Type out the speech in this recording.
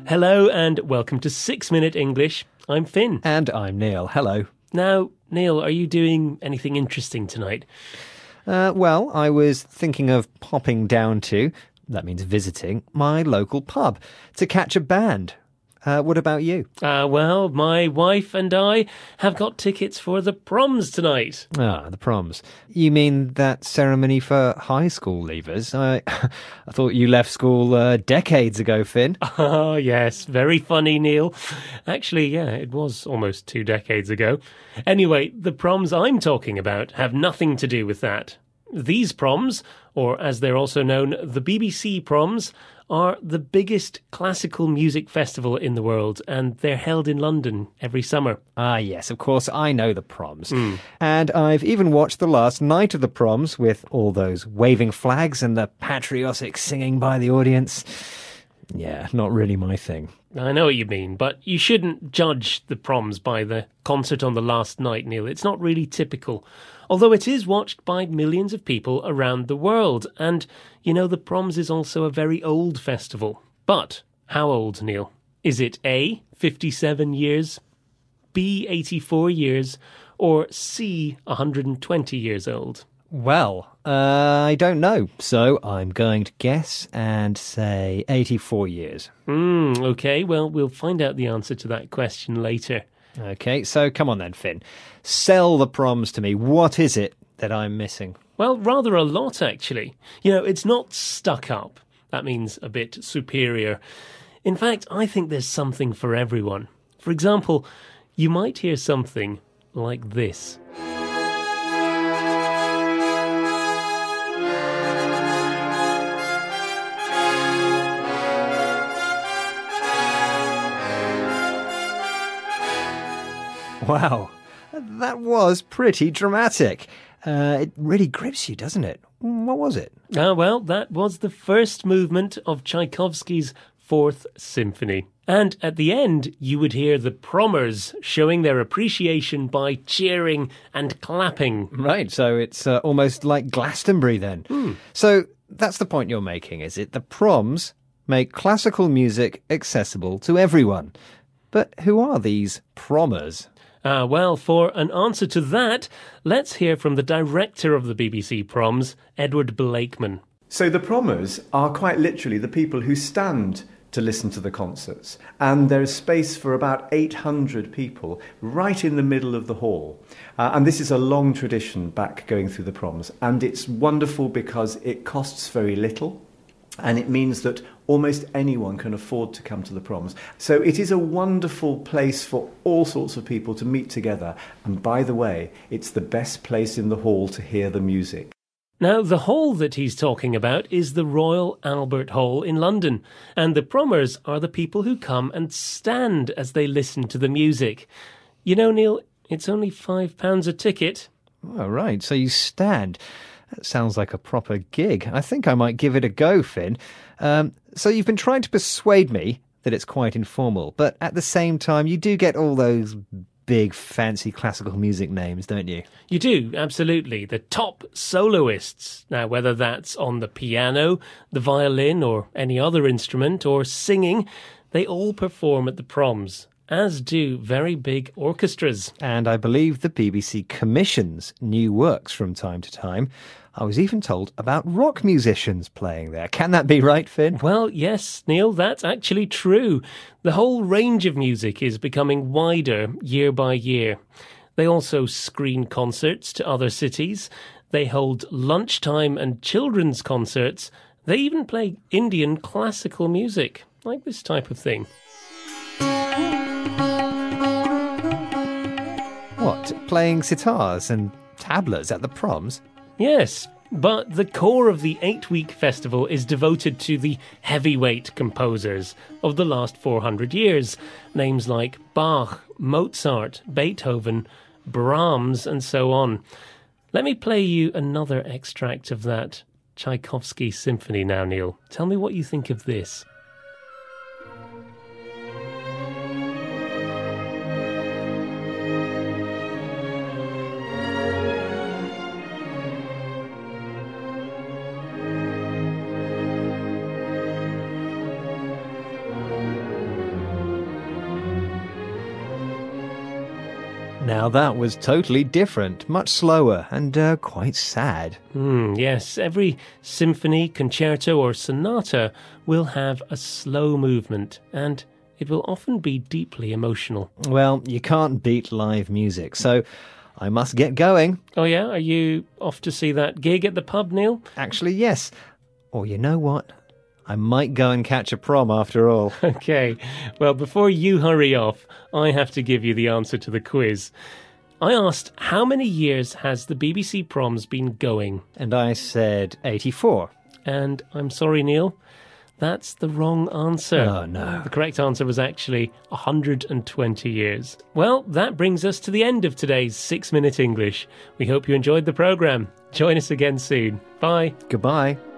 Hello and welcome to 6 Minute English. I'm Finn. And I'm Neil. Hello. Now, Neil, are you doing anything interesting tonight? Well, I was thinking of popping down to, that means visiting, my local pub to catch a band. What about you? Well, my wife and I have got tickets for the proms tonight. Ah, the proms. You mean that ceremony for high school leavers? I thought you left school decades ago, Finn. Oh, yes. Very funny, Neil. Actually, yeah, it was almost 2 decades ago. Anyway, the proms I'm talking about have nothing to do with that. These proms, or as they're also known, the BBC proms, are the biggest classical music festival in the world, and they're held in London every summer. Ah, yes, of course, I know the proms. And I've even watched the last night of the proms with all those waving flags and the patriotic singing by the audience. Yeah, not really my thing. I know what you mean, but you shouldn't judge the proms by the concert on the last night, Neil. It's not really typical. Although it is watched by millions of people around the world. And, you know, the proms is also a very old festival. But how old, Neil? Is it A, 57 years, B, 84 years, or C, 120 years old? Well, I don't know, so I'm going to guess and say 84 years. OK, well, we'll find out the answer to that question later. OK, so come on then, Finn. Sell the proms to me. What is it that I'm missing? Well, rather a lot, actually. You know, it's not stuck up. That means a bit superior. In fact, I think there's something for everyone. For example, you might hear something like this. Wow, that was pretty dramatic. It really grips you, doesn't it? What was it? Well, that was the first movement of Tchaikovsky's Fourth Symphony. And at the end, you would hear the promers showing their appreciation by cheering and clapping. Right, so it's almost like Glastonbury then. So that's the point you're making, is it? The proms make classical music accessible to everyone. But who are these promers? Well, for an answer to that, let's hear from the director of the BBC proms, Edward Blakeman. So the promers are quite literally the people who stand to listen to the concerts. And there's space for about 800 people right in the middle of the hall. And this is a long tradition back going through the proms. And it's wonderful because it costs very little. And it means that almost anyone can afford to come to the proms. So it is a wonderful place for all sorts of people to meet together. And by the way, it's the best place in the hall to hear the music. Now, the hall that he's talking about is the Royal Albert Hall in London. And the promers are the people who come and stand as they listen to the music. You know, Neil, it's only £5 a ticket. Oh, right, so you stand. That sounds like a proper gig. I think I might give it a go, Finn. So you've been trying to persuade me that it's quite informal, but at the same time, you do get all those big, fancy classical music names, don't you? You do, absolutely. The top soloists. Now, whether that's on the piano, the violin, or any other instrument, or singing, they all perform at the proms, as do very big orchestras. And I believe the BBC commissions new works from time to time. I was even told about rock musicians playing there. Can that be right, Finn? Well, yes, Neil, that's actually true. The whole range of music is becoming wider year by year. They also screen concerts to other cities. They hold lunchtime and children's concerts. They even play Indian classical music, like this type of thing. What, playing sitars and tablas at the proms? Yes, but the core of the 8-week festival is devoted to the heavyweight composers of the last 400 years. Names like Bach, Mozart, Beethoven, Brahms, and so on. Let me play you another extract of that Tchaikovsky symphony now, Neil. Tell me what you think of this. Now that was totally different, much slower and quite sad. Yes, every symphony, concerto or sonata will have a slow movement, and it will often be deeply emotional. Well, you can't beat live music, so I must get going. Oh yeah? Are you off to see that gig at the pub, Neil? Actually, yes. Or you know what? I might go and catch a prom after all. Okay, well, before you hurry off, I have to give you the answer to the quiz. I asked, how many years has the BBC Proms been going? And I said 84. And I'm sorry, Neil, that's the wrong answer. Oh, no. The correct answer was actually 120 years. Well, that brings us to the end of today's 6 Minute English. We hope you enjoyed the programme. Join us again soon. Bye. Goodbye.